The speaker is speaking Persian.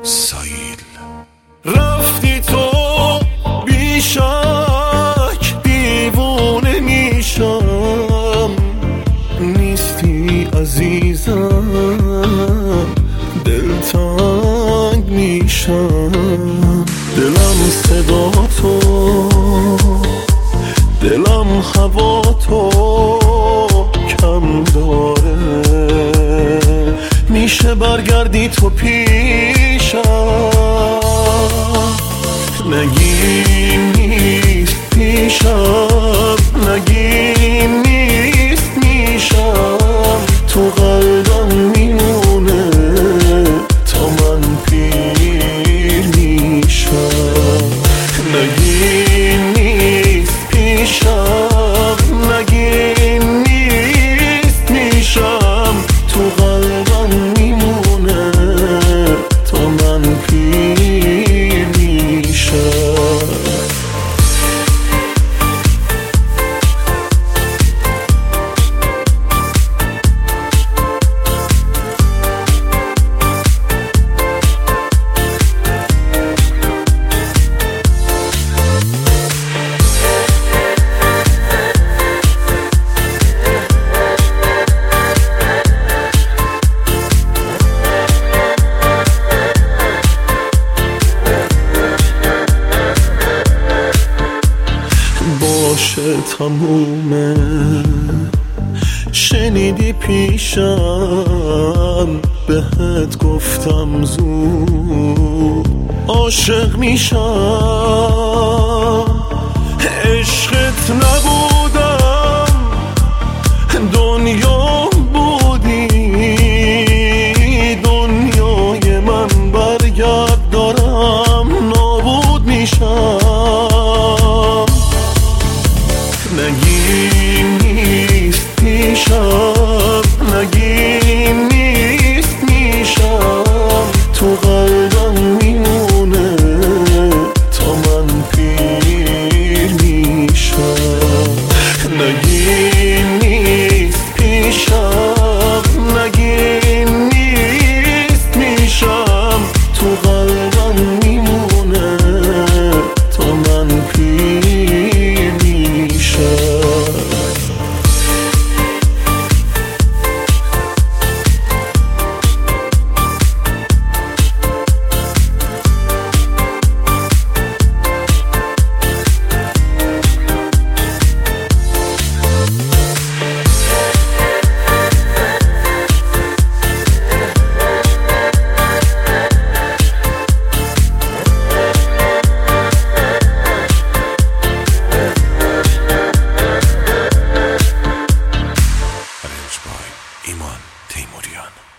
سایل. رفتی تو بیشک دیوونه میشم، نیستی عزیزم دلتنگ میشم. دلم صدا تو، دلم هوا تو کم داره، میشه برگردی تو پیشم. نگی نیست پیشم، نگی نیست میشم، تو قلبم میمونه تا من پیر میشم. نگی نیست پیشم، نگی نیست میشم، تو قلبم میمونه تا من پیر میشم. باشه تمومه، شنیدی پیشم بهت گفتم زود عاشق میشم. عشقت نبودم دنیا بودی، دنیای من برگرد دارم نابود میشم. نگی نیست پیشم، نگی نیست میشم، تو قلبم میمونه تا من پیر میشم. نگی نیست پیشم، نگی نیست میشم، تو قلبم میمونه تا من پیر میشم. ایمان تیموریان.